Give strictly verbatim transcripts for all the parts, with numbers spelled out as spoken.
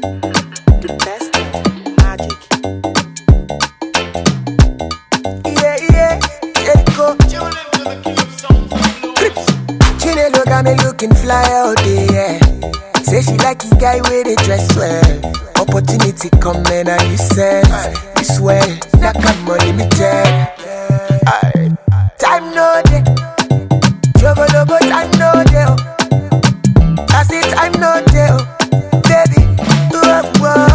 The best magic. Yeah, yeah, let's go. Chinelo got me looking fly out there. Say she like the guy with the dress well. Opportunity come and I you sense. You swell, not come unlimited. Aye. Time no day. Jogo logo time no day. I say time no day. Baby, whoa, whoa.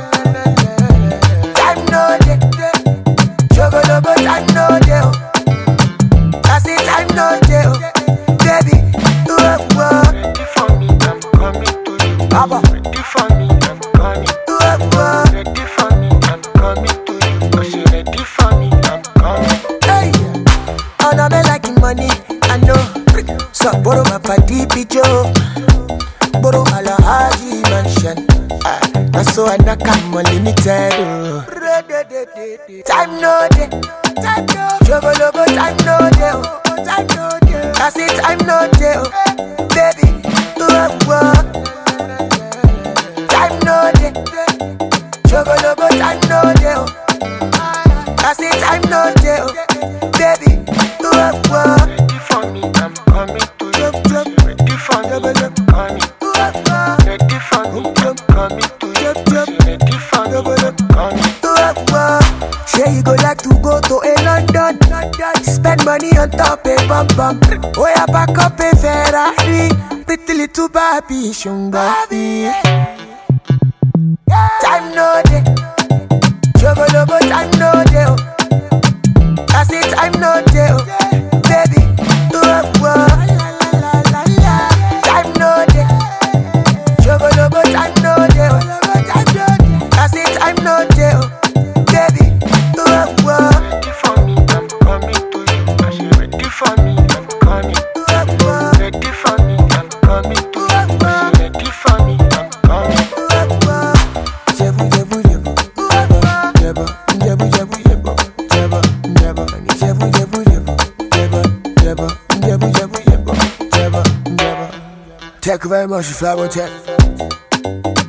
Time no day. Jogo logo time no day. I say time no day. Baby, whoa, whoa. Ready for me, I'm coming to you. Abba. Ready for me, I'm coming. Whoa, whoa. Ready for me, I'm coming to you. Cause you ready for me, I'm coming. Hey, all of me like money, I know. So borrow my party picture, borrow all a Haji mansion. Ah, that's so I knock I'm unlimited. Oh. Time no day, time no. Jogo logo time no day, oh. Time no day. I say time no day, oh. Baby, whoa, whoa. Time no day, jogo logo time no day, oh. I say time no day, oh. Baby, whoa, whoa. Ready for me, I'm coming to you. Ready for me, I'm coming. Ready for me, I'm coming to you. Ready for me, I'm coming. Say you go like to go to a London, spend money on top a bum bum. Oh yeah, back up a Ferrari, pretty little baby, shung baby. Time no day, jogo logo time no day. Oh. I say time no day, oh. Baby, whoa, whoa. Time no day, jogo logo time no day. Oh. I say time no day, oh. Baby, whoa, whoa. Ready for me, I'm coming to you. Cause you ready for me, I'm coming. Ready for me, I'm coming to you. Cause you ready for me, I'm coming. Jebu, jebu, jebu. Jebu, jebu, jebu, jebu. Jebu, jebu. Jebu, jebu, jebu. Jebu, jebu. Jebu, jebu, jebu. Jebu, jebu. Thank you very much, Flower Tech.